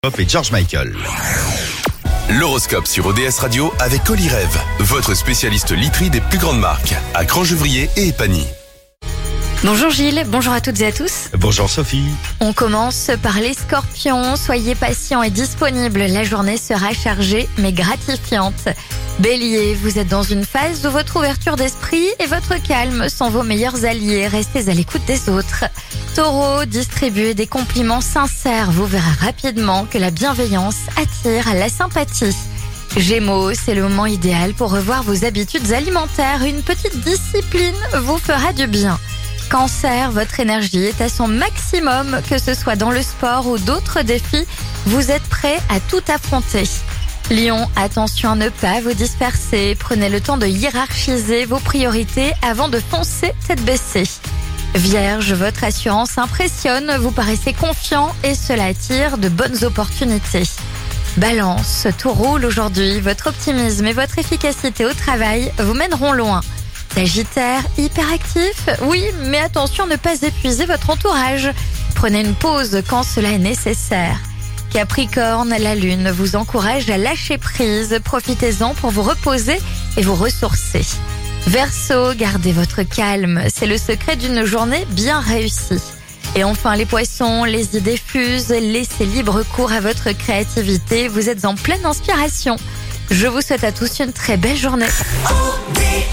Pop et George Michael. L'horoscope sur ODS Radio avec Olyrève, votre spécialiste literie des plus grandes marques, à Crangevrier et Épagny. Bonjour Gilles, bonjour à toutes et à tous. Bonjour Sophie. On commence par les scorpions. Soyez patients et disponibles. La journée sera chargée mais gratifiante. Bélier, vous êtes dans une phase où votre ouverture d'esprit et votre calme sont vos meilleurs alliés. Restez à l'écoute des autres. Taureau, distribuez des compliments sincères. Vous verrez rapidement que la bienveillance attire la sympathie. Gémeaux, c'est le moment idéal pour revoir vos habitudes alimentaires. Une petite discipline vous fera du bien. Cancer, votre énergie est à son maximum, que ce soit dans le sport ou d'autres défis. Vous êtes prêt à tout affronter. Lion, attention à ne pas vous disperser. Prenez le temps de hiérarchiser vos priorités avant de foncer tête baissée. Vierge, votre assurance impressionne. Vous paraissez confiant et cela attire de bonnes opportunités. Balance, tout roule aujourd'hui. Votre optimisme et votre efficacité au travail vous mèneront loin. Sagittaire, hyperactif, oui, mais attention à ne pas épuiser votre entourage. Prenez une pause quand cela est nécessaire. Capricorne, la lune vous encourage à lâcher prise. Profitez-en pour vous reposer et vous ressourcer. Verseau, gardez votre calme. C'est le secret d'une journée bien réussie. Et enfin les poissons, les idées fusent. Laissez libre cours à votre créativité. Vous êtes en pleine inspiration. Je vous souhaite à tous une très belle journée.